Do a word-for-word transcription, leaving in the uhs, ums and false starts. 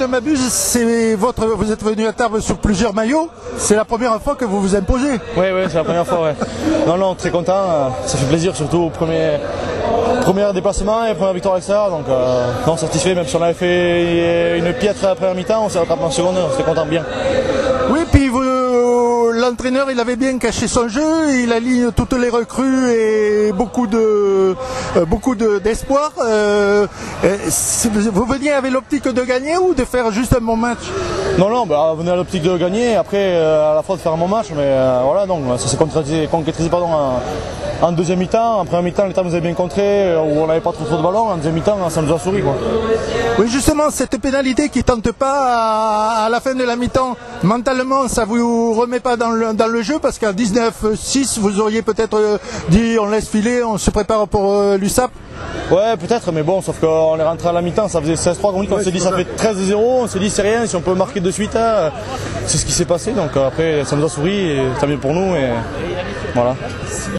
ne m'abuse, c'est votre, vous êtes venu à Tarbes sur plusieurs maillots. C'est la première fois que vous vous imposez. Oui, oui, c'est la première fois. Ouais. Non, non, très content. Ça fait plaisir, surtout au premier, premier déplacement et première victoire avec ça. Donc, euh, non, satisfait. Même si on avait fait une piètre à la première mi-temps, on s'est rattrapé en seconde. On s'était content bien. Oui, puis vous, l'entraîneur, il avait bien caché son jeu. Il aligne toutes les recrues et beaucoup de, euh, beaucoup de, d'espoir. Euh, vous veniez avec l'optique de gagner ou de faire juste un bon match? Non, non, bah, on venait à l'optique de gagner. Après, euh, à la fois de faire un bon match, mais euh, voilà, donc ça s'est concrétisé, concrétisé pardon, en, en deuxième mi-temps. En première mi-temps, l'État nous avait bien contré, où on n'avait pas trop, trop de ballons. En deuxième mi-temps, ça nous a souri, quoi. Oui, justement, cette pénalité qui tente pas à, à la fin de la mi-temps, mentalement, ça vous remet pas dans le, dans le jeu parce qu'à dix-neuf six, vous auriez peut-être euh, dit on laisse filer, on se prépare pour euh, l'U S A P. Ouais, peut-être, mais bon, sauf qu'on est rentré à la mi-temps, ça faisait seize trois, on ouais, s'est dit ça fait treize zéro, on s'est dit c'est rien, si on peut marquer de suite, hein, c'est ce qui s'est passé, donc après ça nous a souri, et tant mieux pour nous, et voilà.